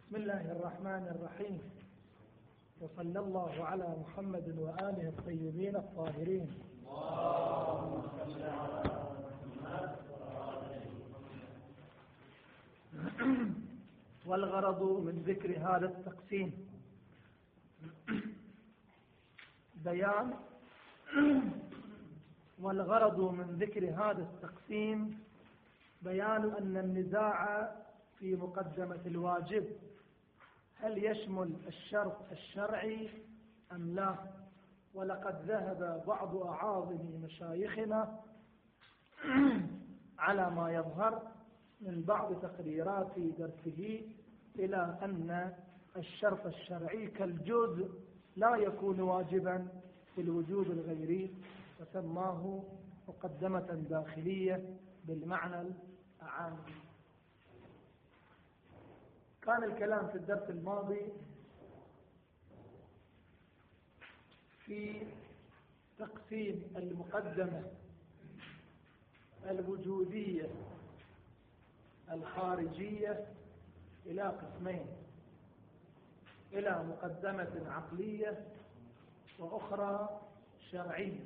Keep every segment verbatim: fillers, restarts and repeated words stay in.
بسم الله الرحمن الرحيم، وصلى الله على محمد وآله الطيبين الطاهرين. اللهم صل على محمد وآله. والغرض من ذكر هذا التقسيم بيان والغرض من ذكر هذا التقسيم بيان أن النزاع في مقدمة الواجب هل يشمل الشرط الشرعي أم لا. ولقد ذهب بعض أعاظم مشايخنا على ما يظهر من بعض تقريرات درسه إلى أن الشرط الشرعي كالجزء لا يكون واجبا في الوجوب الغيري، وسماه مقدمة داخلية بالمعنى العام. كان الكلام في الدرس الماضي في تقسيم المقدمة الوجودية الخارجية إلى قسمين، إلى مقدمة عقلية وأخرى شرعية.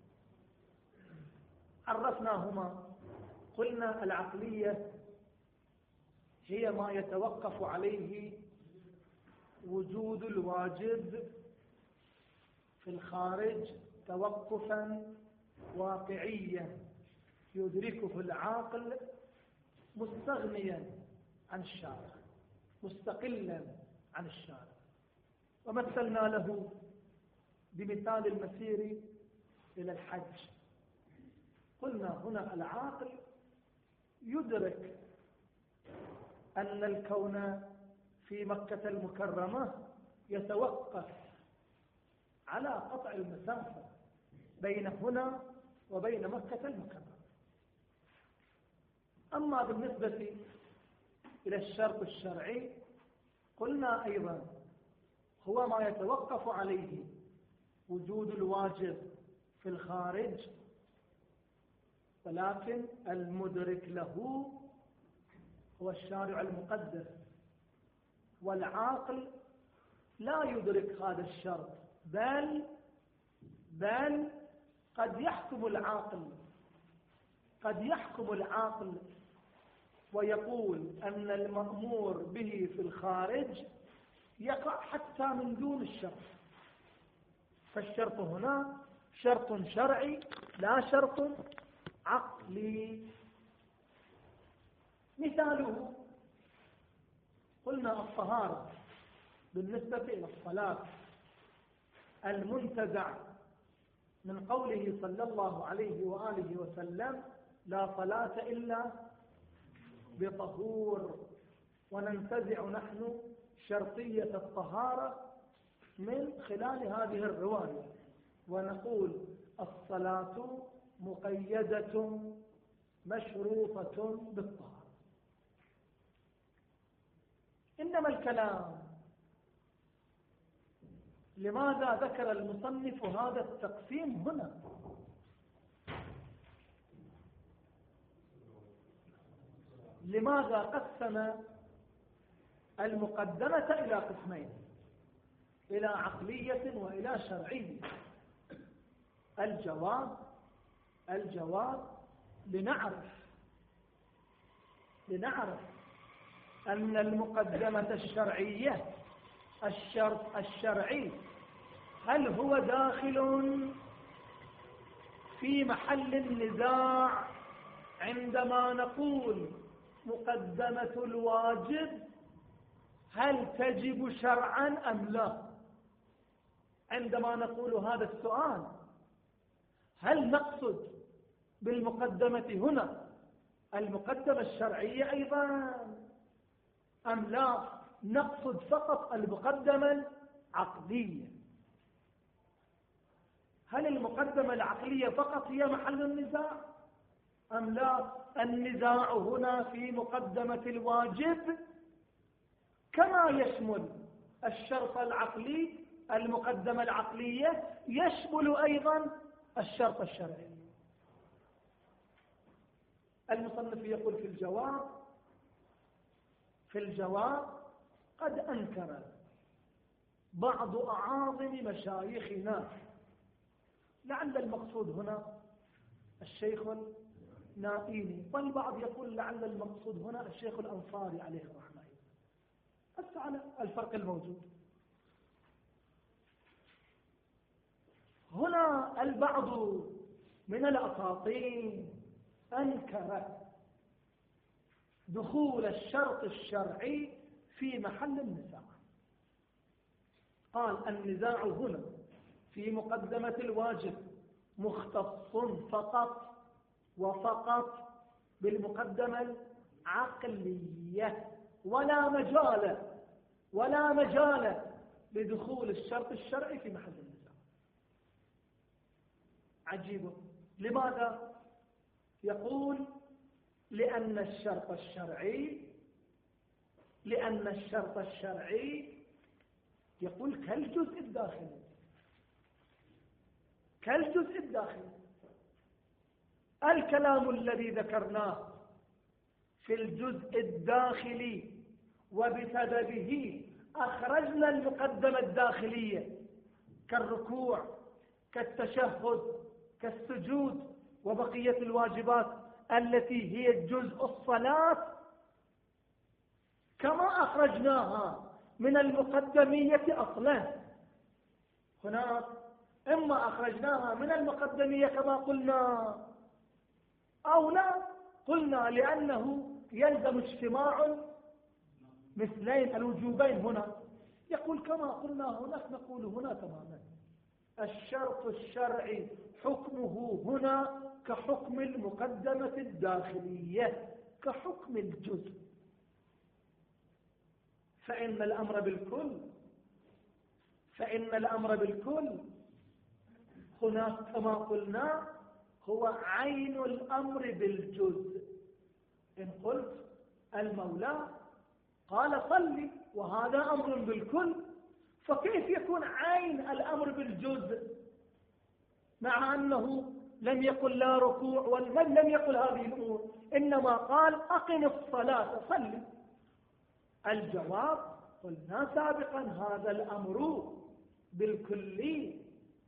عرفناهما، قلنا العقلية هي ما يتوقف عليه وجود الواجب في الخارج توقفا واقعيا يدركه العاقل مستغنيا عن الشارع، مستقلا عن الشارع. ومثلنا له بمثال المسير إلى الحج. قلنا هنا العاقل يدرك أن الكون في مكة المكرمة يتوقف على قطع المسافة بين هنا وبين مكة المكرمة. أما بالنسبة إلى الشرط الشرعي قلنا أيضا هو ما يتوقف عليه وجود الواجب في الخارج، ولكن المدرك له هو الشارع المقدس، والعاقل لا يدرك هذا الشرط، بل بل قد يحكم العاقل قد يحكم العاقل ويقول أن المأمور به في الخارج يقع حتى من دون الشرط. فالشرط هنا شرط شرعي لا شرط عقلي. مثاله قلنا الطهارة بالنسبة إلى الصلاة، المنتزع من قوله صلى الله عليه وآله وسلم: لا صلاة إلا بطهور. وننتزع نحن شرطية الطهارة من خلال هذه الرواية ونقول: الصلاة مقيدة مشروطة بالطهارة. إنما الكلام لماذا ذكر المصنف هذا التقسيم هنا؟ لماذا قسم المقدمة إلى قسمين، إلى عقلية وإلى شرعية؟ الجواب الجواب لنعرف لنعرف أن المقدمة الشرعية، الشرط الشرعي، هل هو داخل في محل النزاع عندما نقول مقدمة الواجب هل تجب شرعا أم لا؟ عندما نقول هذا السؤال هل نقصد بالمقدمة هنا المقدمة الشرعية أيضا أم لا نقصد فقط المقدمة العقلية؟ هل المقدمة العقلية فقط هي محل النزاع أم لا النزاع هنا في مقدمة الواجب كما يشمل الشرط العقلي، المقدمة العقلية يشمل أيضا الشرط الشرعي؟ المصنف يقول في الجواب في الجواب قد أنكر بعض أعاظم مشايخنا، لعل المقصود هنا الشيخ النائيني، والبعض يقول لعل المقصود هنا الشيخ الأنصاري عليه الرحمة. بس على الفرق الموجود هنا، البعض من الأساطين أنكر دخول الشرط الشرعي في محل النزاع. قال النزاع هنا في مقدمة الواجب مختص فقط وفقط بالمقدمة العقلية، ولا مجال ولا مجال لدخول الشرط الشرعي في محل النزاع. عجيب. لماذا؟ يقول لأن الشرط الشرعي لأن الشرط الشرعي يقول كالجزء الداخلي كالجزء الداخلي. الكلام الذي ذكرناه في الجزء الداخلي وبسببه أخرجنا المقدمة الداخلية كالركوع كالتشهد كالسجود وبقية الواجبات التي هي جزء الصلاة، كما أخرجناها من المقدمية أصلا. هناك إما أخرجناها من المقدمية كما قلنا أو لا قلنا، لأنه يلزم اجتماع مثلين الوجوبين هنا. يقول كما قلنا هناك نقول هنا تماما. الشرط الشرعي حكمه هنا كحكم المقدمة الداخلية كحكم الجزء، فإن الأمر بالكل فإن الأمر بالكل هناك كما قلنا هو عين الأمر بالجزء. إن قلت المولى قال صلي وهذا أمر بالكل، فكيف يكون عين الأمر بالجزء مع أنه لم يقل لا ركوع ولم لم يقل هذه الأمور، إنما قال أقم الصلاة صلي؟ الجواب قلنا سابقا هذا الأمر بالكلي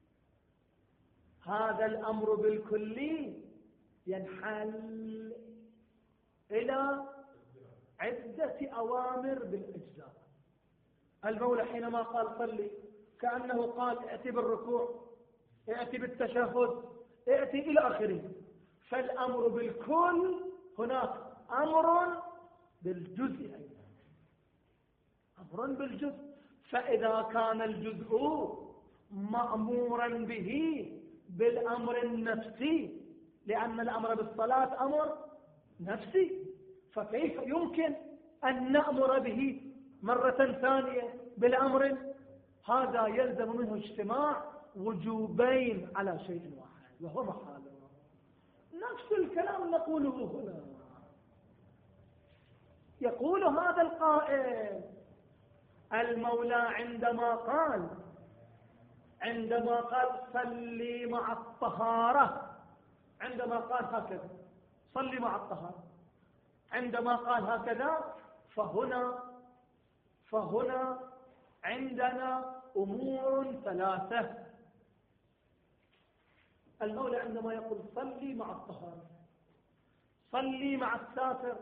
هذا الأمر بالكلي ينحل إلى عدة أوامر بالإجزاء. المولى حينما قال صلي كأنه قال ائتي بالركوع ائتي بالتشهد ائتي إلى آخره. فالأمر بالكل هناك أمر بالجزء أيضا، أمر بالجزء. فإذا كان الجزء مأمورا به بالأمر النفسي، لأن الأمر بالصلاة أمر نفسي، فكيف يمكن أن نأمر به مرة ثانية بالأمر؟ هذا يلزم منه اجتماع وجوبين على شيء واحد وهو محال. نفس الكلام نقوله هنا. يقول هذا القائل المولى عندما قال عندما قال صلي مع الطهارة، عندما قال هكذا صلي مع الطهارة، عندما قال هكذا فهنا فهنا عندنا أمور ثلاثة. المولى عندما يقول صلي مع الطهارة، صلي مع الساتر،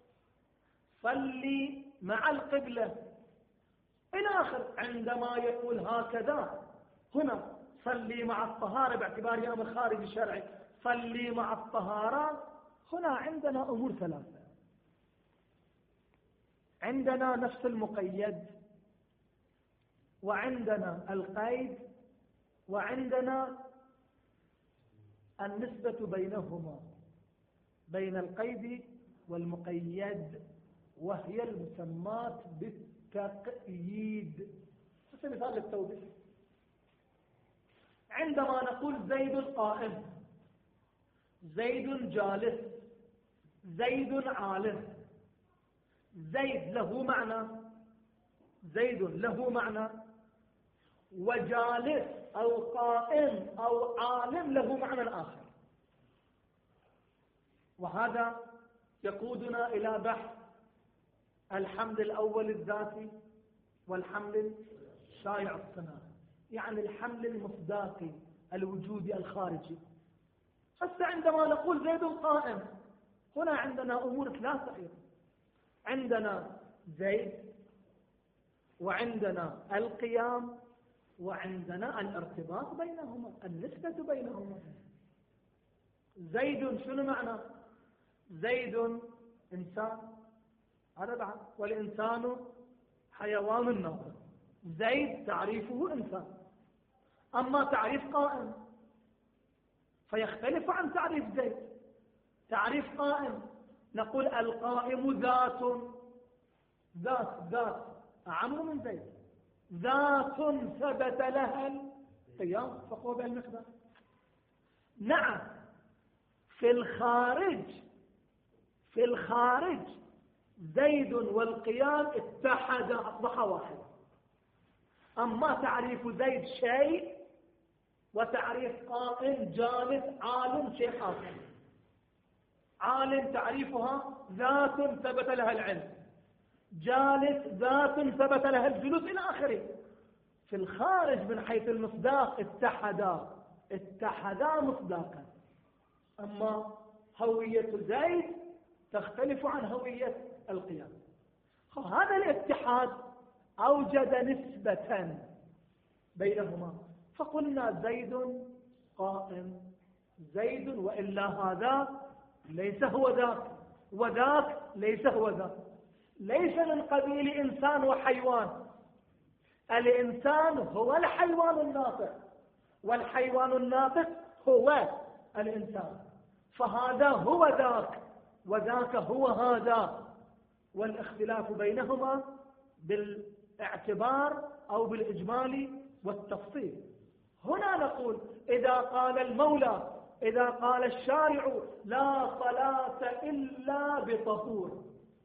صلي مع القبلة إلى آخر. عندما يقول هكذا هنا صلي مع الطهارة باعتبار أمر خارجي شرعي، صلي مع الطهارة، هنا عندنا أمور ثلاثة. عندنا نفس المقيد، وعندنا القيد، وعندنا النسبة بينهما بين القيد والمقيد، وهي المسمات بالتقييد. مثال للتوضيح، عندما نقول زيد قائم، زيد جالس، زيد عالم، زيد له معنى زيد له معنى وجالس أو قائم أو عالم له معنى آخر. وهذا يقودنا إلى بحث الحمد الأول الذاتي والحمل الشائع الصناعي، يعني الحمل المصداقي الوجودي الخارجي. هسه عندما نقول زيد قائم، هنا عندنا أمور ثلاثة أيضا. عندنا زيد، وعندنا القيام، وعندنا الارتباط بينهما، النسبة بينهما. زيد شنو معنى؟ زيد إنسان، هذا بعد، والإنسان حيوان ناطق. زيد تعريفه إنسان، أما تعريف قائم فيختلف عن تعريف زيد. تعريف قائم نقول القائم ذات، ذات ذات أعم من زيد، ذات ثبت لها القيام فهو بالمقدار. نعم في الخارج، في الخارج زيد والقيام اتحدا أصبح واحد. أما تعريف زيد شيء، وتعريف قائم جالس عالم شيء آخر. عالم تعريفها ذات ثبت لها العلم، جالس ذات ثبت لها الجلوس إلى آخره. في الخارج من حيث المصداق اتحدا، اتحدا مصداقا. أما هوية زيد تختلف عن هوية القيام. هذا الاتحاد أوجد نسبة بينهما، فقلنا زيد قائم، زيد، وإلا هذا ليس هو ذاك، وذاك ليس هو ذاك. ليس من قبيل إنسان وحيوان. الإنسان هو الحيوان الناطق، والحيوان الناطق هو الإنسان، فهذا هو ذاك وذاك هو هذا، والاختلاف بينهما بالاعتبار أو بالإجمال والتفصيل. هنا نقول إذا قال المولى، إذا قال الشارع لا صلاة إلا بطهور.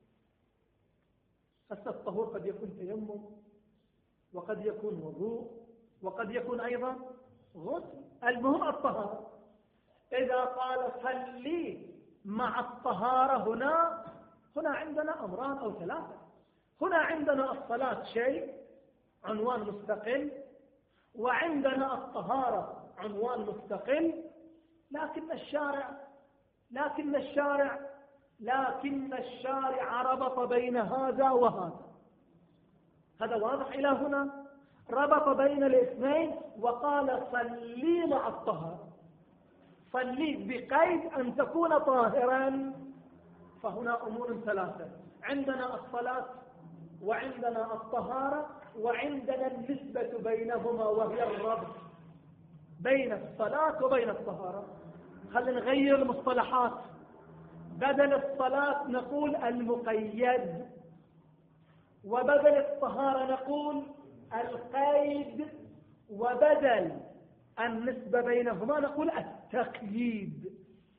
هسه الطهور قد يكون تيمم، وقد يكون وضوء، وقد يكون أيضا غسل، المهم الطهارة. إذا قال صلي مع الطهارة، هنا هنا عندنا أمران أو ثلاثة. هنا عندنا الصلاة شيء عنوان مستقل، وعندنا الطهارة عنوان مستقل، لكن الشارع لكن الشارع لكن الشارع ربط بين هذا وهذا. هذا واضح إلى هنا، ربط بين الاثنين وقال صلي مع الطهارة، صلي بقيد أن تكون طاهرا. فهنا أمور ثلاثة، عندنا الصلاة وعندنا الطهارة وعندنا النسبة بينهما وهي الربط بين الصلاة وبين الطهارة. خلينا نغير المصطلحات، بدل الصلاة نقول المقيد، وبدل الطهارة نقول القيد، وبدل النسبة بينهما نقول التقييد.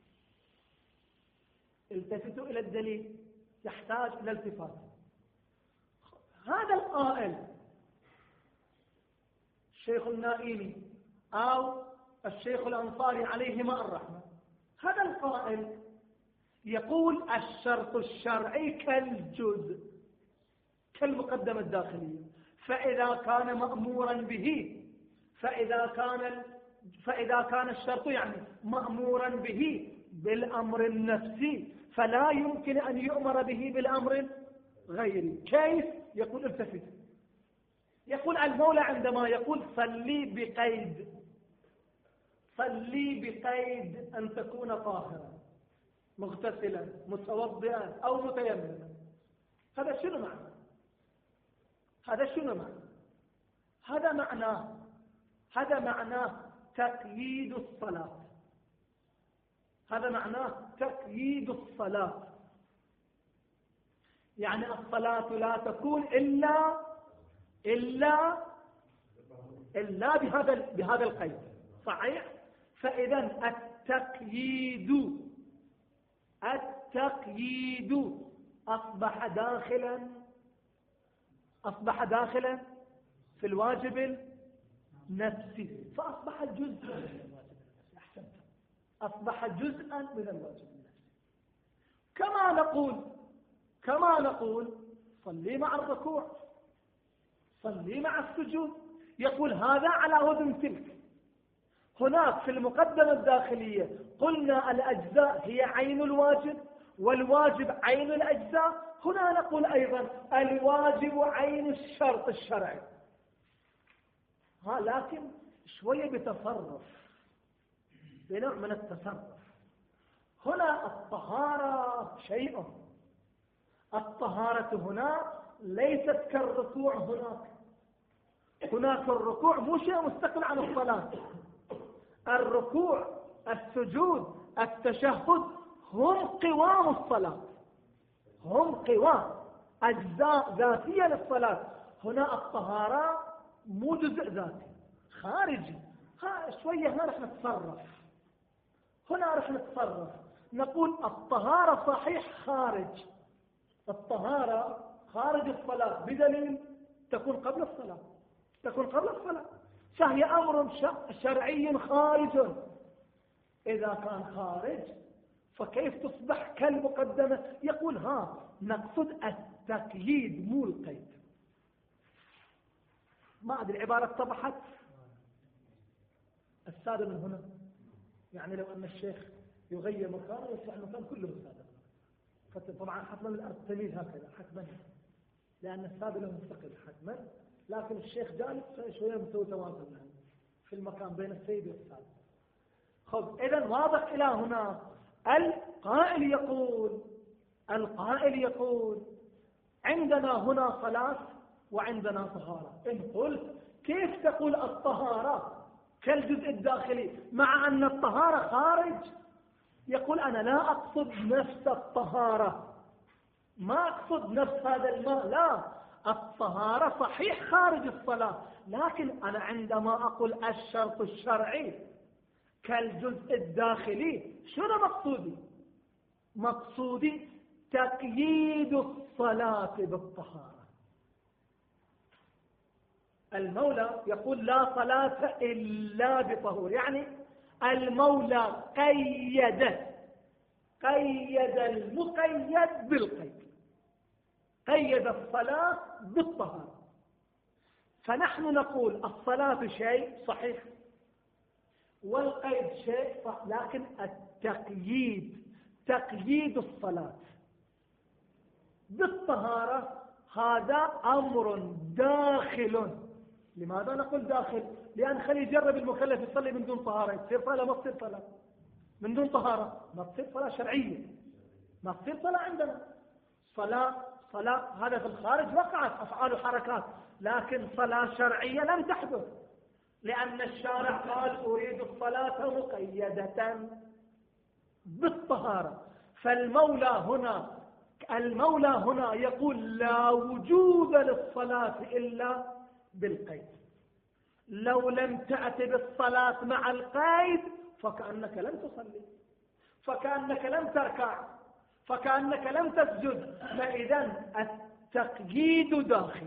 التفتوا إلى الدليل، يحتاج إلى التفات. هذا القائل الشيخ النائمي أو الشيخ الأنصاري عليهما الرحمة، هذا القائل يقول الشرط الشرعي كالجزء، كالمقدمة الداخلية. فإذا كان مأمورا به، فإذا كان فإذا كان الشرط يعني مأمورا به بالأمر النفسي، فلا يمكن أن يؤمر به بالأمر غيري. كيف؟ يقول التفت، يقول المولى عندما يقول صلي بقيد، صلي بقيد أن تكون طاهرا مغتسلا متوضئا أو متيمما، هذا شنو معنى؟ هذا شنو معنى؟ هذا معناه هذا معناه تقييد الصلاة. هذا معناه تقييد الصلاة، يعني الصلاة لا تكون إلا إلا إلا بهذا بهذا القيد، صحيح؟ فإذا التقييد التقييد أصبح داخلا أصبح داخلا في الواجب النفسي، فأصبح جزءا من الواجب النفسي. أحسنت، أصبح جزءا من الواجب النفسي. كما نقول كما نقول صلي مع الركوع، صلي مع السجود. يقول هذا على وزن تلك. هناك في المقدمة الداخلية قلنا الأجزاء هي عين الواجب والواجب عين الأجزاء. هنا نقول أيضا الواجب عين الشرط الشرعي. ها لكن شوية بتصرف، بنوع من التصرف. هنا الطهارة شيء، الطهارة هنا ليست كالركوع هناك. هناك الركوع مو شيء مستقل عن الصلاة. الركوع، السجود، التشهد هم قوام الصلاة، هم قوام أجزاء ذاتية للصلاة. هنا الطهارة مو جزء ذاتي خارجي. ها شوية هنا رح نتصرف، هنا رح نتصرف. نقول الطهارة صحيح خارج، الطهارة خارج الصلاة بدليل تكون قبل الصلاة، تكون قبل الصلاة، فهي أمر شرعي خارج. إذا كان خارج فكيف تصبح كالمقدمة؟ يقول ها نقصد التقييد مو القيد. ما أدري العبارة اتضحت. السادة من هنا يعني لو أن الشيخ يغير مكانه يصبح المكان كله السادة. طبعا حتما الأرض تميل هكذا حتما، لأن السادة له مستقل حتما، لكن الشيخ جالس شوية مسوي توازن في المكان بين السيد والسادة. خب إذن واضح إلى هنا. القائل يقول القائل يقول عندنا هنا صلاة وعندنا طهارة. إن قلت كيف تقول الطهارة كالجزء الداخلي مع أن الطهارة خارج؟ يقول أنا لا أقصد نفس الطهارة، ما أقصد نفس هذا الماء، لا. الطهارة صحيح خارج الصلاة، لكن أنا عندما أقول الشرط الشرعي كالجزء الداخلي شنو مقصودي؟ مقصودي تقييد الصلاة بالطهارة. المولى يقول لا صلاة إلا بطهور، يعني المولى قيد قيد المقيد بالقيد، قيد الصلاة بالطهارة. فنحن نقول الصلاة شيء صحيح والقيد شيء صح، لكن التقييد تقييد الصلاة بالطهارة هذا أمر داخل. لماذا نقول داخل؟ لأن خلي يجرب المكلف يصلي من دون طهارة، تصير صلاة ما تصير صلاة من دون طهارة، ما تصير صلاة شرعية، ما تصير صلاة عندنا. صلاة صلاة هذا في الخارج وقعت أفعال وحركات، لكن صلاة شرعية لم تحدث، لأن الشارع قال أريد الصلاة مقيدة بالطهارة. فالمولى هنا المولى هنا يقول لا وجود للصلاة إلا بالقيد. لو لم تأت بالصلاة مع القيد فكأنك لم تصلي، فكأنك لم تركع، فكأنك لم تسجد. فإذا التقييد داخل.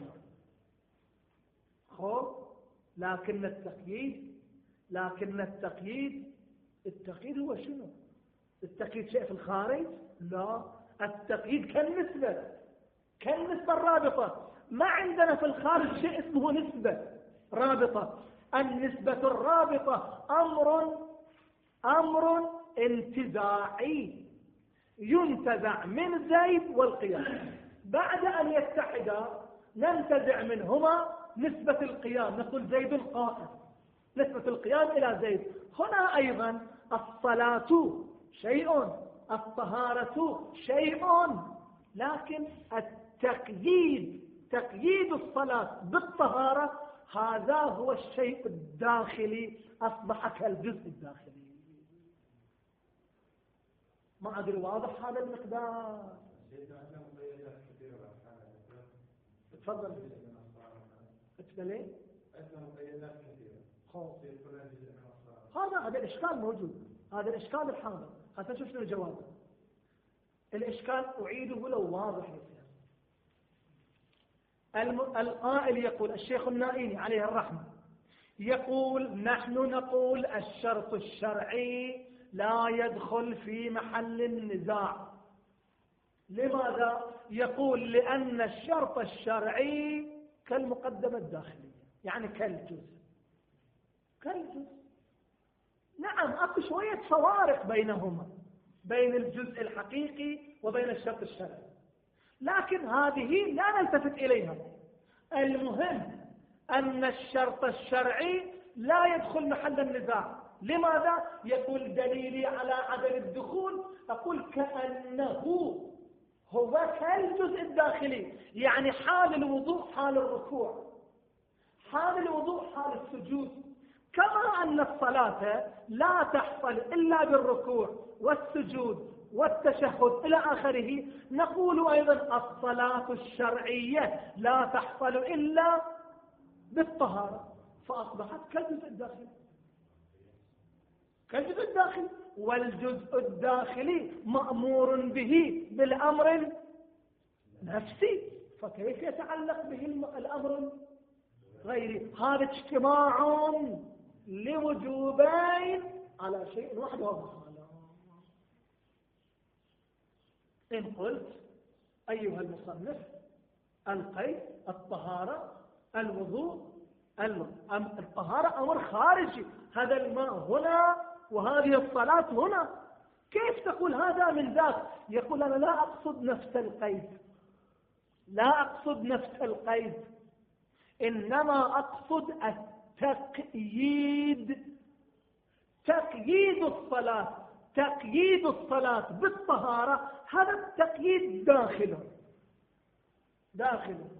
خب لكن التقييد لكن التقييد التقييد هو شنو؟ التقييد شيء في الخارج؟ لا، التقييد كالنسبة، كالنسبة الرابطة. ما عندنا في الخارج شيء اسمه نسبة رابطة. النسبة الرابطة أمر أمر انتزاعي ينتزع من زيد والقيام. بعد أن يتحدا ننتزع منهما نسبة القيام، نقول زيد قائم، نسبة القيام إلى زيد. هنا أيضا الصلاة شيء، الطهارة شيء، لكن التقييد تقييد الصلاة بالطهارة هذا هو الشيء الداخلي، أصبح كالجزء الداخلي. ما أدري واضح هذا المقدار؟ تفضل. اتفضل. هذا هذا الإشكال موجود، هذا الإشكال الحاضر. حتى نشوف شنو الجواب. الإشكال أعيده لو واضح يصير. القائل يقول الشيخ النائيني عليه الرحمة يقول نحن نقول الشرط الشرعي لا يدخل في محل النزاع. لماذا؟ يقول لأن الشرط الشرعي كالمقدمة الداخلية، يعني كالجزء كالجزء. نعم أكو شوية فوارق بينهما، بين الجزء الحقيقي وبين الشرط الشرعي، لكن هذه لا نلتفت إليها. المهم أن الشرط الشرعي لا يدخل محل النزاع. لماذا؟ يقول دليلي على عدم الدخول، أقول كأنه هو كالجزء الداخلي، يعني حال الوضوء حال الركوع، حال الوضوء حال السجود. كما أن الصلاة لا تحصل إلا بالركوع والسجود والتشهد إلى آخره، نقول أيضا الصلاة الشرعية لا تحصل إلا بالطهارة، فأصبحت كالجزء الداخلي كالجزء الداخلي. والجزء الداخلي مأمور به بالأمر نفسي، فكيف يتعلق به الأمر غيري؟ هذا اجتماع لوجوبين على شيء واحد وهو إن قلت أيها المصنف القيد الطهارة الوضوء الطهارة أمر خارجي، هذا الماء هنا وهذه الصلاة هنا، كيف تقول هذا من ذاك؟ يقول أنا لا أقصد نفس القيد، لا أقصد نفس القيد، إنما أقصد التقييد، تقييد الصلاة، تقييد الصلاة بالطهارة، هذا التقييد داخله داخله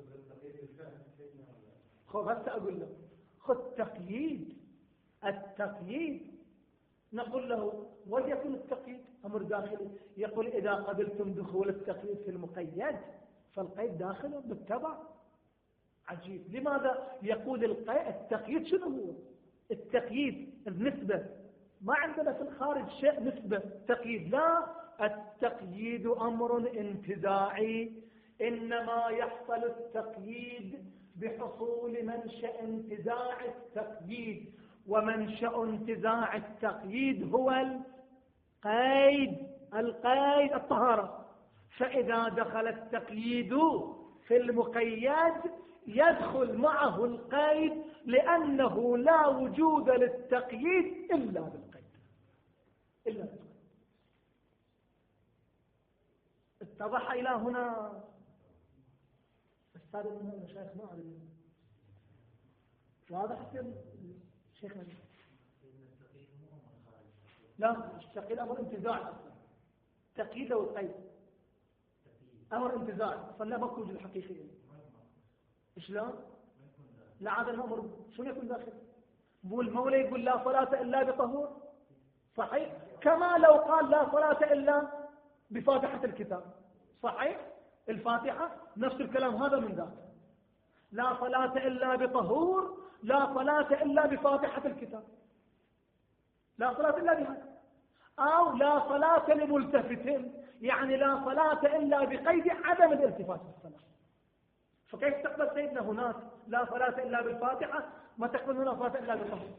خذ هسه أقول له خذ تقييد، التقييد نقول له وليكن التقييد أمر داخلي. يقول إذا قبلتم دخول التقييد في المقيد فالقيد داخله بالتبع. عجيب، لماذا؟ يقول التقييد شنو هو؟ التقييد النسبة، ما عندنا في الخارج شيء نسبة تقييد، لا، التقييد أمر انتزاعي، إنما يحصل التقييد بحصول منشأ انتزاع التقييد، ومنشأ انتزاع التقييد هو القيد القيد الطهارة. فإذا دخل التقييد في المقيد يدخل معه القيد، لأنه لا وجود للتقييد إلا بالقيد إلا بالقيد. اتضح إلى هنا؟ أستاذ المشايخ ما أعرف واضح شيخنا؟ لا، التقييد أمر انتزاع، تقييد أو القيد أمر انتزاع، فلا مكوج الحقيقي. شلون؟ لا، هذا الأمر شو يكون داخل؟ بو المولى يقول لا صلاة إلا بطهور، صحيح؟ كما لو قال لا صلاة إلا بفاتحة الكتاب، صحيح؟ الفاتحة نفس الكلام هذا من ذاك، لا صلاة إلا بطهور، لا صلاة إلا بفاتحة الكتاب، لا صلاة إلا بهذا. أو لا صلاة لملتفت، يعني لا صلاة إلا بقيد عدم الالتفات في الصلاة. فكيف تقبل سيدنا هناك لا صلاة إلا بالفاتحة، ما تقبل هنا صلاة إلا بالطهور؟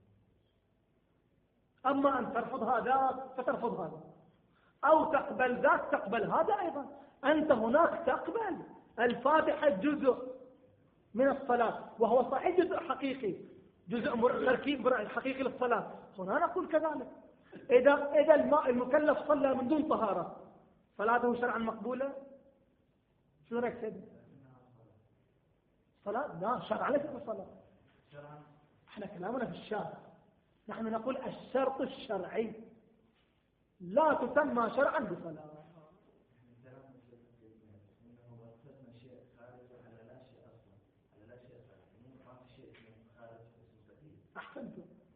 أما أن ترفض هذا فترفض هذا، أو تقبل ذاك تقبل هذا أيضا. أنت هناك تقبل الفاتحة جزء من الصلاة، وهو صحيح جزء حقيقي، جزء تركيب حقيقي للصلاة. هنا نقول كذلك، إذا إذا المكلف صلى من دون طهارة صلاته شرعا مقبولة؟ شو رأيك سيدنا؟ صلاة لا شرعا ليس بالصلاة، احنا كلامنا في الشرع، نحن نقول الشرط الشرعي لا تسمى شرعا بصلاة. أحسنت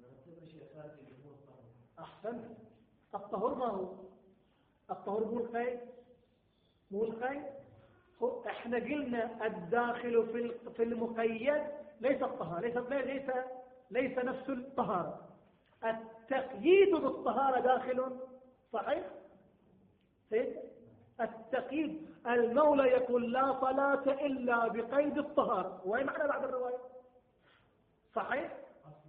أحسنت الطهور ما هو؟ الطهور مو القيد، مو القيد. احنا قلنا الداخل في في المقيد ليس الطهارة، ليس ليس ليس نفس الطهارة. التقييد بالطهارة داخل، صحيح؟ سيد التقييد، المولى يقول لا صلاة إلا بقيد الطهارة، وين معنى بعد الرواية؟ صحيح؟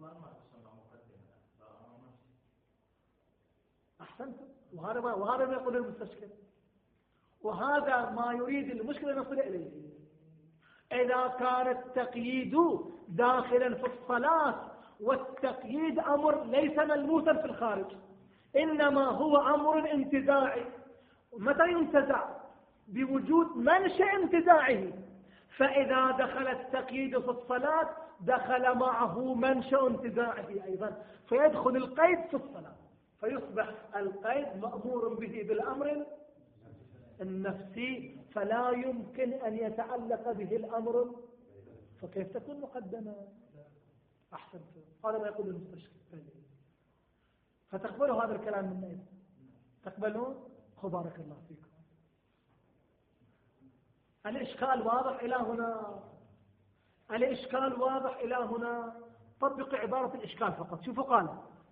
أحسنت. وهذا ما وهذا ما يقول المستشكل، وهذا ما يريد المشكلة نصل إليه. إذا كان التقييد داخلا في الصلاة، والتقييد أمر ليس ملموسا في الخارج، إنما هو أمر انتزاعي. متى ينتزع؟ بوجود منشأ انتزاعه. فإذا دخل التقييد في الصلاة دخل معه منشأ انتزاعه أيضا، فيدخل القيد في الصلاة، فيصبح القيد مأمور به بالأمر النفسي، فلا يمكن أن يتعلق به الأمر، فكيف تكون مقدمة؟ أحسن، هذا ما يقول المستشفى. فتقبلوا هذا الكلام منا؟ تقبلون؟ بارك الله فيكم. الإشكال واضح إلى هنا، الإشكال واضح إلى هنا. طبق عبارة الإشكال فقط. شوفوا قال: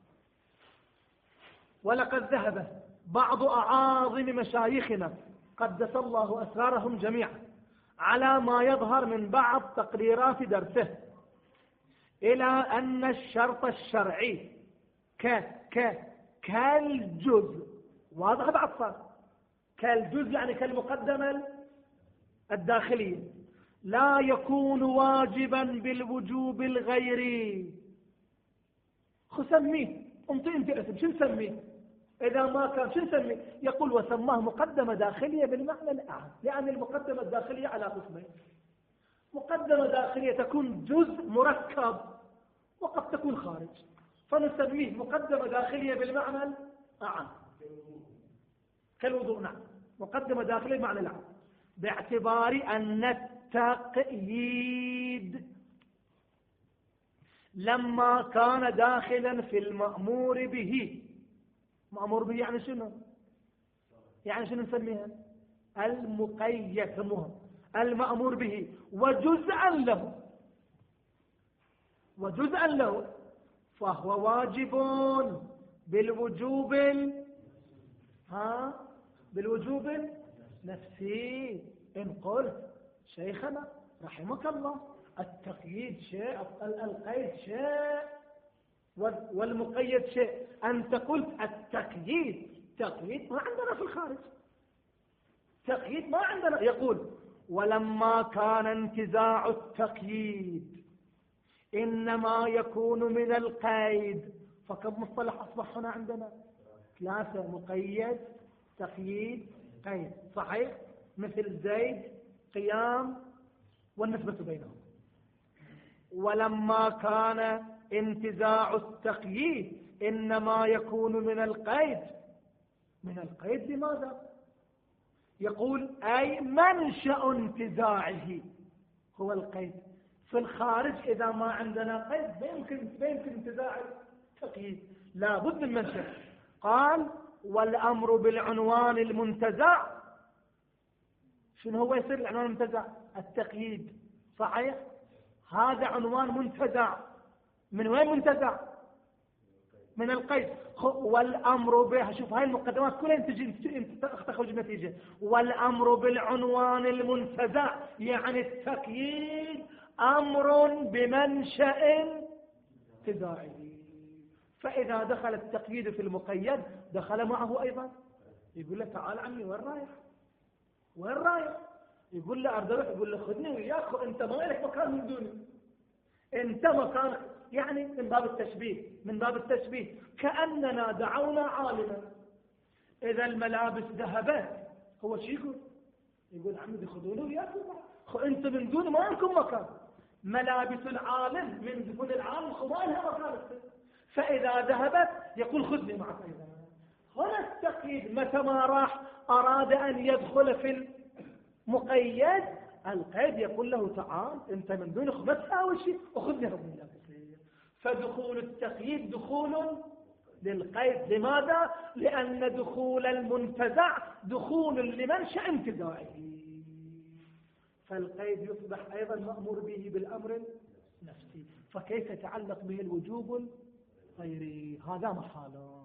ولقد ذهب بعض أعاظم مشايخنا قدس الله أسرارهم جميعا على ما يظهر من بعض تقريرات درسه إلى أن الشرط الشرعي ك ك كالجزء، واضح بعد صار كالجزء يعني كالمقدمة الداخلية، لا يكون واجبا بالوجوب الغيري. خو سميه انت انت اسم شو نسميه؟ إذا ما كان شو نسميه؟ يقول وسماه مقدمة داخلية بالمعنى الأعم، لأن المقدمة الداخلية على قسمين: مقدمة داخلية تكون جزء مركب وقد تكون خارج، فنسميه مقدمة داخلية بالمعنى الأعم كالوضوء. نعم، مقدمة داخلية بالمعنى الأعم، باعتبار أن التقييد لما كان داخلا في المأمور به. مأمور به يعني شنو؟ يعني شنو نسميها؟ المقيد، سموها المأمور به، وجزءا له وجزءا له فهو واجب بالوجوب ها بالوجوب النفسي. إن قلت شيخنا رحمك الله التقييد شيء، القيد شيء، والمقيد شيء، أنت قلت التقييد، تقييد ما عندنا في الخارج، تقييد ما عندنا. يقول ولما كان انتزاع التقييد إنما يكون من القيد، فكم مصطلح أصبح هنا عندنا؟ ثلاثة: مقيد، تقييد، قيد. صحيح؟ مثل زيد، قيام، والنسبة بينهم. ولما كان انتزاع التقييد إنما يكون من القيد. من القيد لماذا؟ يقول أي منشأ انتزاعه هو القيد. في الخارج إذا ما عندنا قيد بيمكن بيمكن انتزاع التقييد، لا بد من منشأ. قال والأمر بالعنوان المنتزع. شنو هو يصير العنوان المنتزع؟ التقييد. صحيح؟ هذا عنوان منتزع. من وين منتزع؟ من القيد. والأمر به، شوف هاي المقدمات كلها تجي تخرج نتيجة. والأمر بالعنوان المنتزع يعني التقييد أمر بمنشأ انتزاعي، فإذا دخل التقييد في المقيد دخل معه أيضا. يقول له تعال عمي وين رايح؟ وين رايح؟ يقول له أرد أروح. يقول له خذني وياك، أنت ما لك مكان من دوني، أنت مكان. يعني من باب التشبيه، من باب التشبيه كأننا دعونا عالما إذا الملابس ذهبت، هو شو يقول؟ يقول عمي خذوني وياكم، خو أنت من دوني ما لكم مكان. ملابس العالم من دون العالم خو ما لها مكان، فإذا ذهبت يقول خذني معك أيضا. هنا التقييد متى ما راح أراد أن يدخل في المقيد القيد يقول له تعال أنت من دوني خو ما تساوي شيء وخذني ربي لك. فدخول التقييد دخول للقيد. لماذا؟ لأن دخول المنتزع دخول لمنشأ انتزاعه، فالقيد يصبح أيضا مأمور به بالأمر النفسي، فكيف يتعلق به الوجوب الغيري؟ هذا محاله.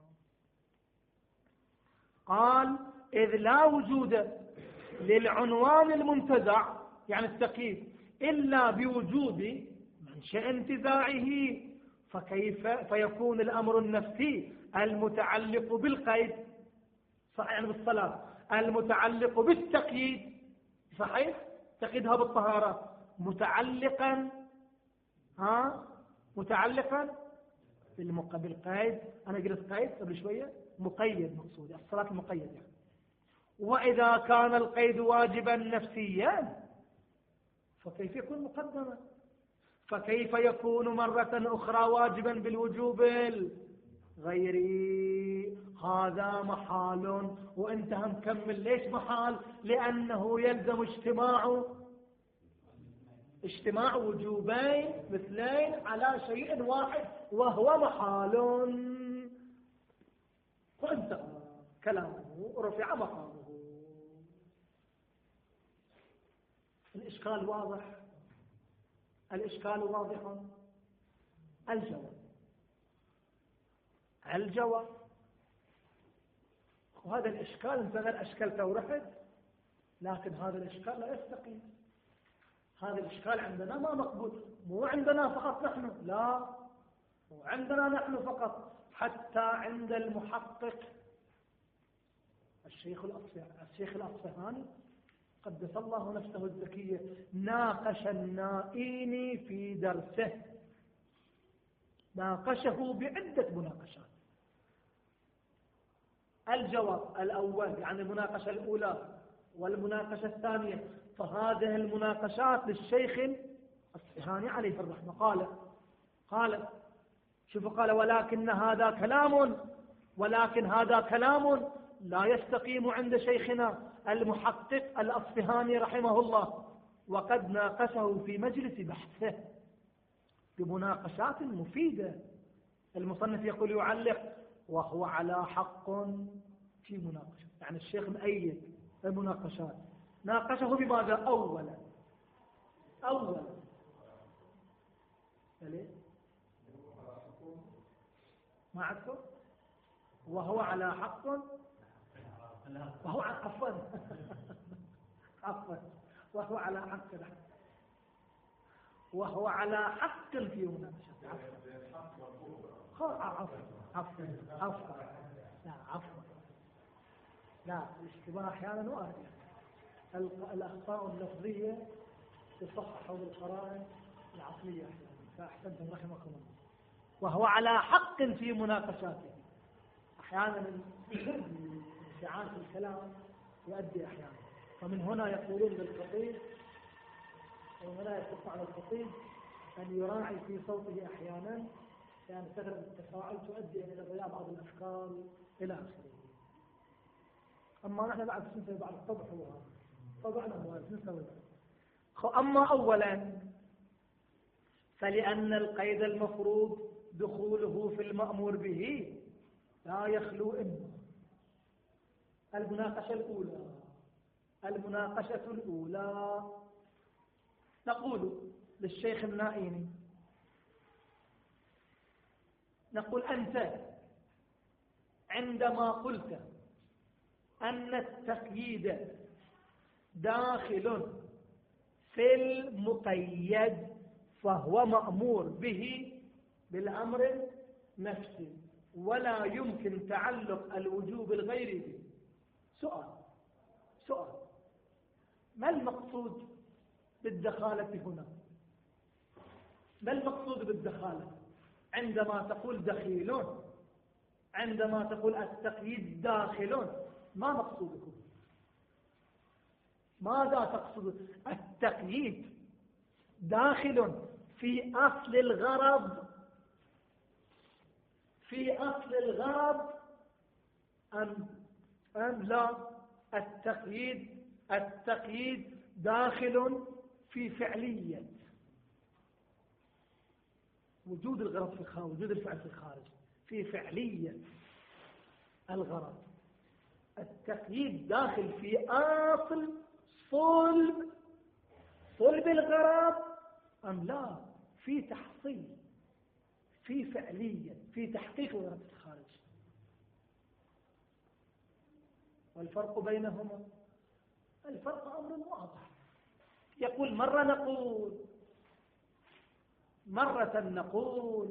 قال إذ لا وجود للعنوان المنتزع يعني التقييد إلا بوجود منشأ انتزاعه، فكيف فيكون الأمر النفسي المتعلق بالقيد صحيح يعني بالصلاة المتعلق بالتقييد صحيح تقيدها بالطهارة متعلقا ها متعلقا بالقيد. أنا قلت قيد قبل شوية، مقيد مقصود الصلاة المقيد يعني. وإذا كان القيد واجبا نفسيا فكيف يكون مقدما؟ فكيف يكون مرة أخرى واجبا بالوجوب الغيري؟ هذا محال. وانت هم كمل. ليش محال؟ لأنه يلزم اجتماع اجتماع وجوبين مثلين على شيء واحد وهو محال. وانتهى كلامه ورفع مقامه. الإشكال واضح؟ الإشكال واضح؟ الجواب الجواب وهذا الإشكال انت غير أشكلته ورحت، لكن هذا الإشكال لا يستقيم. هذا الإشكال عندنا ما مقبول. مو عندنا فقط نحن، لا، مو عندنا نحن فقط، حتى عند المحقق الشيخ الأصفهاني الشيخ الأصفهاني قدس الله نفسه الزكية ناقش النائيني في درسه، ناقشه بعدة مناقشات. الجواب الأول يعني المناقشة الأولى والمناقشة الثانية، فهذه المناقشات للشيخ الأصفهاني عليه الرحمة. قال قال شوف قال ولكن هذا كلام ولكن هذا كلام لا يستقيم عند شيخنا المحقق الأصفهاني رحمه الله، وقد ناقشه في مجلس بحثه بمناقشات مفيدة. المصنف يقول يعلق وهو على حق في مناقشة، يعني الشيخ مؤيد المناقشات. ناقشه بماذا؟ أولا أولا ما عرفه وهو على حق وهو عفوا عفوا وهو على حق وهو على حق في مناقشة. عفوا عفوا عفوا لا عفوا لا الاشتباه أحيانا وارد. الأخطاء اللفظية تصحح بالقرائن العقلية أحيانا، فأحسنتم رحمكم الله. وهو على حق في مناقشاته. أحيانا انشعاع في الكلام يؤدي أحيانا. فمن هنا يقولون للخطيب ومن هنا يصف على الخطيب أن يراعي في صوته أحيانا، لأن كثرة التفاعل تؤدي إلى ضياع بعض الأفكار إلى آخره. أما نحن بعد سنسوي بعد الطبع هو طبعنا هو سنسوي. أما أولا فلأن القيد المفروض دخوله في المأمور به لا يخلو إما المناقشة الأولى المناقشة الأولى نقول للشيخ النائيني، نقول أنت عندما قلت أن التقييد داخل في المقيد فهو مأمور به بالأمر نفسه ولا يمكن تعلق الوجوب الغيري به. سؤال سؤال ما المقصود بالدخالة هنا؟ ما المقصود بالدخالة عندما تقول دخيلون؟ عندما تقول التقييد داخلون ما مقصودكم؟ ماذا تقصد؟ التقييد داخل في أصل الغرض في أصل الغرض أم أم لا؟ التقييد التقييد داخل في فعلية وجود الغرض في الخارج، وجود الفعل في الخارج، في فعلية الغرض. التقييد داخل في أصل صلب صلب الغرض أم لا؟ في تحصيل، في فعلية، في تحقيق الغرض في الخارج. والفرق بينهما الفرق أمر واضح. يقول مرة نقول مرة نقول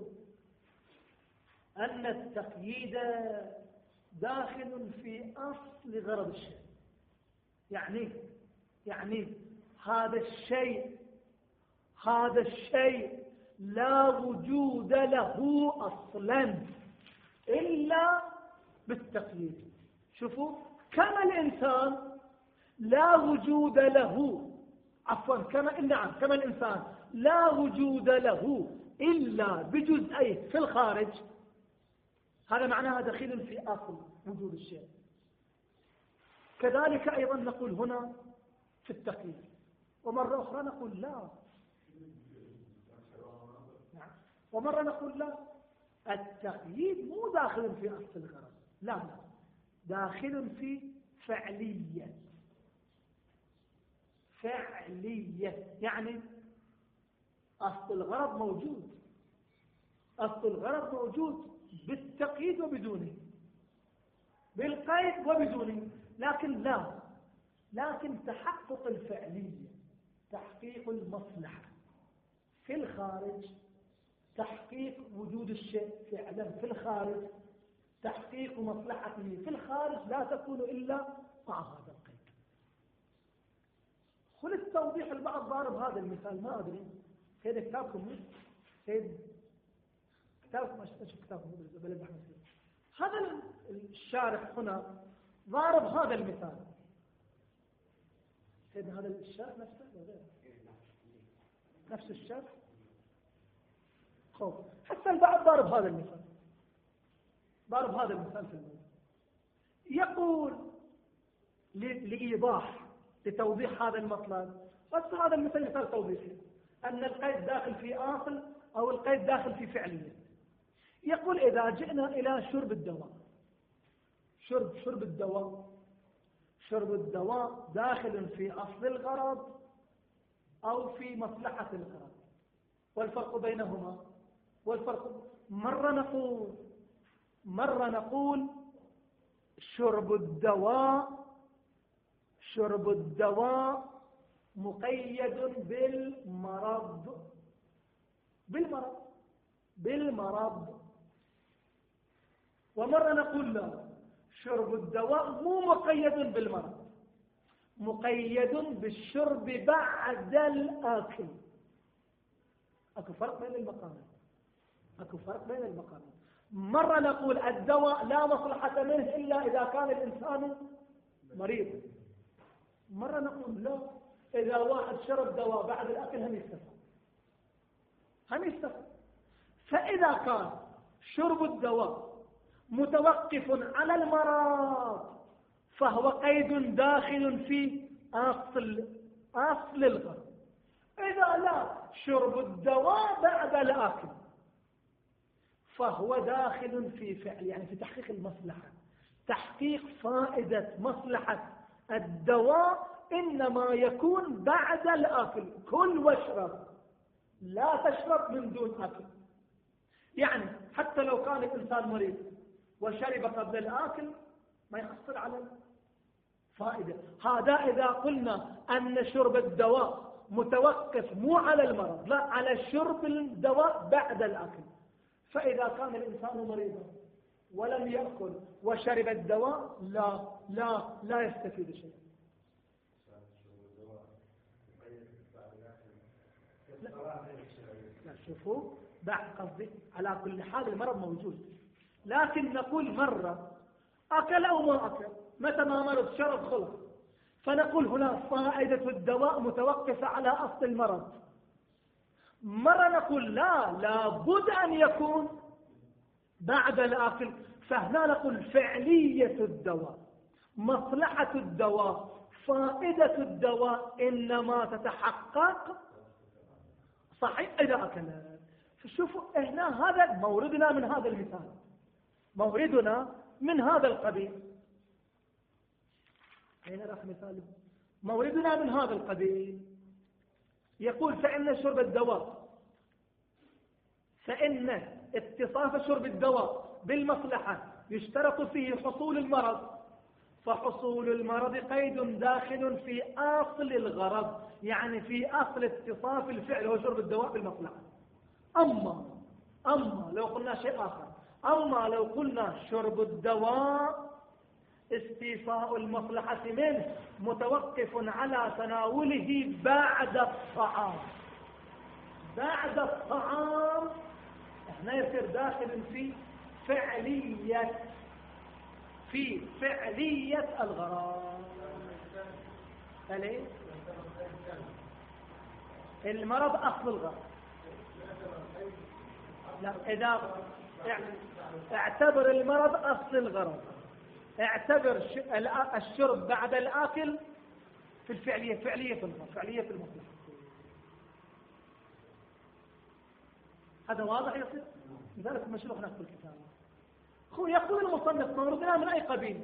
أن التقييد داخل في أصل غرض الشيء، يعني يعني هذا الشيء هذا الشيء لا وجود له أصلا إلا بالتقييد. شوفوا، كما الإنسان لا وجود له عفوا كما نعم كما الإنسان لا وجود له إلا بجزئيه في الخارج، هذا معناها دخيل في أصل وجود الشيء. كذلك أيضا نقول هنا في التقييد، ومرة أخرى نقول لا، ومرة نقول لا، التقييد مو داخل في أصل الغرض، لا لا، داخل في فعلية. فعلية يعني أصل الغرض موجود، أصل الغرض موجود بالتقييد وبدونه، بالقيد وبدونه، لكن لا، لكن تحقق الفعلية، تحقيق المصلحة في الخارج، تحقيق وجود الشيء فعلا في الخارج، تحقيق مصلحته في الخارج لا تكون إلا مع هذا القيد. خل التوضيح البعض ضارب هذا المثال، ما أدري سيد كتابكم سيد كتابكم ايش كتابكم بلد أحمد سيد. هذا الشارح هنا ضارب هذا المثال، سيد هذا الشارح نفسه وغيره نفس الشارح. خوف حتى البعض ضارب هذا المثال، ضارب هذا المثال في الموضوع، يقول لإيضاح لتوضيح هذا المطلب، بس هذا المثال مثال توضيحي، أن القيد داخل في أصل أو القيد داخل في فعلية. يقول إذا جئنا إلى شرب الدواء، شرب شرب الدواء شرب الدواء داخل في أصل الغرض أو في مصلحة الغرض، والفرق بينهما، والفرق مرة نقول مرة نقول شرب الدواء شرب الدواء مقيد بالمرض بالمرض بالمرض ومرة نقول لا، شرب الدواء مو مقيد بالمرض، مقيد بالشرب بعد الأكل. أكو فرق بين المقامات، أكو فرق بين المقامات. مرة نقول الدواء لا مصلحة منه إلا إذا كان الإنسان مريض، مرة نقول لا، إذا واحد شرب دواء بعد الأكل هم يستفاد هم يستفاد. فإذا كان شرب الدواء متوقف على المرض فهو قيد داخل في أصل أصل الغرض. إذا لا، شرب الدواء بعد الأكل فهو داخل في فعل، يعني في تحقيق المصلحة، تحقيق فائدة مصلحة الدواء إنما يكون بعد الأكل. كل واشرب، لا تشرب من دون أكل. يعني حتى لو كان الإنسان مريض وشرب قبل الأكل ما يحصل على فائدة. هذا إذا قلنا أن شرب الدواء متوقف مو على المرض، لا، على شرب الدواء بعد الأكل. فإذا كان الإنسان مريضا ولم يأكل وشرب الدواء لا لا لا يستفيد شيء. لا, لا شوفوا، بعد قصدي على كل حال المرض موجود، لكن نقول مرة أكل أو ما أكل، متى ما مرض شرب خلص، فنقول هنا فائدة الدواء متوقفة على أصل المرض. مرة نقول لا، لابد أن يكون بعد الأكل، فهنا نقول فعلية الدواء، مصلحة الدواء، فائدة الدواء إنما تتحقق صحيح إذا أكل. فشوفوا هنا هذا موردنا من هذا المثال، موردنا من هذا القبيل. أين رأى مثاله؟ موردنا من هذا القبيل. يقول فإن شرب الدواء فإن اتصاف شرب الدواء بالمصلحة يشترط فيه حصول المرض، فحصول المرض قيد داخل في أصل الغرض، يعني في أصل اتصاف الفعل هو شرب الدواء بالمصلحة. أما أما لو قلنا شيء آخر، أما لو قلنا شرب الدواء استيفاء المصلحة منه متوقف على تناوله بعد الطعام. بعد الطعام هنا يصير داخل في فعلية في فعلية الغرض. فليه؟ المرض أصل الغرض. لا، إذا اعتبر المرض أصل الغرض، اعتبر الشرب بعد الآكل في الفعلية، فعلية في الغرض، فعلية في المصلحة. هذا واضح يصير؟ لذلك مشروع هناك في الكتاب. هو يقول المصنف موردنا من أي قبيل؟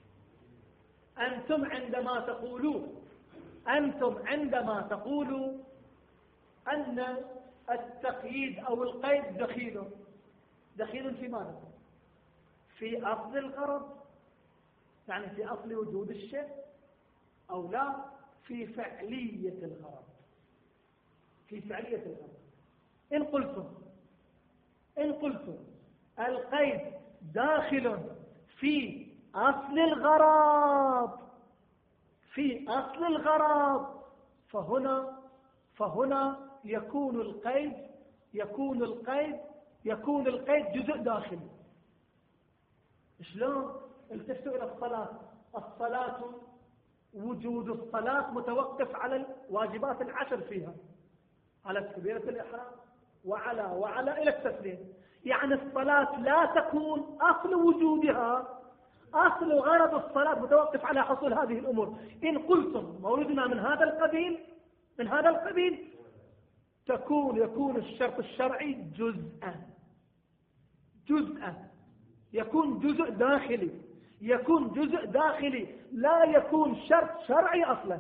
أنتم عندما تقولوا أنتم عندما تقولوا أن التقييد أو القيد دخيل دخيل في ماذا؟ في أصل الغرض، يعني في أصل وجود الشيء، أو لا في فعلية الغرض. في فعلية الغرض. إن قلتم إن قلتم القيد داخل في أصل الغرض في أصل الغرض فهنا فهنا يكون القيد يكون القيد يكون القيد جزء داخلي. شلون؟ التفتوا إلى الصلاة. الصلاة وجود الصلاة متوقف على الواجبات العشر فيها، على تكبيرة الإحرام وعلى وعلى إلى التسليم. يعني الصلاة لا تكون أصل وجودها، أصل غرض الصلاة متوقف على حصول هذه الأمور. إن قلتم موردنا من هذا القبيل من هذا القبيل تكون يكون الشرط الشرعي جزءا جزءا يكون جزء داخلي يكون جزء داخلي لا يكون شرط شرعي أصلا.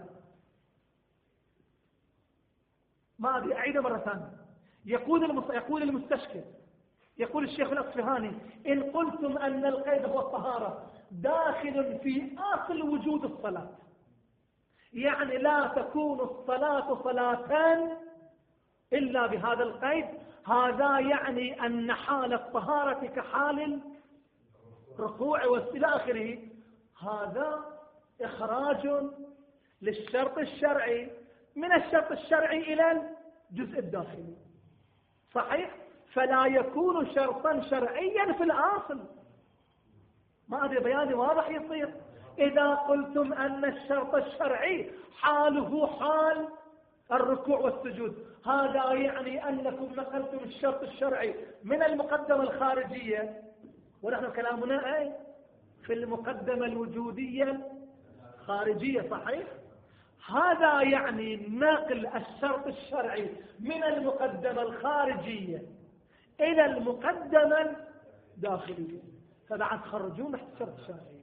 ما أبي أعيد مرة ثانية. يقول المس... يقول المستشكل يقول الشيخ الأصفهاني إن قلتم أن القيد هو الطهارة داخل في أصل وجود الصلاة، يعني لا تكون الصلاة صلاة إلا بهذا القيد، هذا يعني أن حال الطهارة كحال الركوع والإلى آخره. هذا إخراج للشرط الشرعي من الشرط الشرعي إلى الجزء الداخلي. صحيح؟ فلا يكون شرطا شرعيا في الأصل. ما أدري بياني واضح يصير؟ إذا قلتم أن الشرط الشرعي حاله حال الركوع والسجود، هذا يعني أنكم نقلتم الشرط الشرعي من المقدمة الخارجية، ونحن كلامنا أي في المقدمة الوجودية الخارجية. صحيح؟ هذا يعني نقل الشرط الشرعي من المقدمة الخارجية إلى المقدمة الداخلية، فبعد خرجون تحت الشرط الشرعي.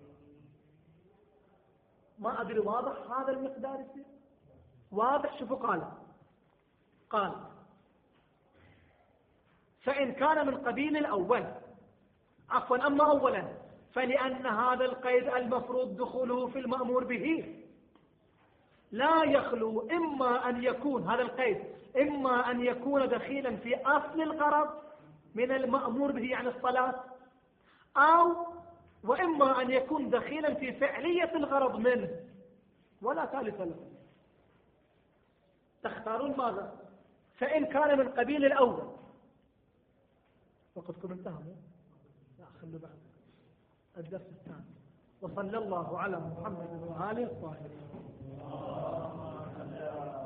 ما أدري واضح هذا المقدار يصير؟ واضح؟ شوفوا قال قال فإن كان من قبيل الأول عفوا أما أولا فلأن هذا القيد المفروض دخوله في المأمور به لا يخلو إما أن يكون هذا القيد إما أن يكون دخيلا في أصل الغرض من المأمور به يعني الصلاة، أو وإما أن يكون دخيلا في فعلية الغرض منه، ولا ثالث له. تختارون ماذا؟ فإن كان من قبيل الأول وقدكم انتهوا لا خلوا بعد الدرس الثاني. وصلى الله على محمد وآله الطاهرين.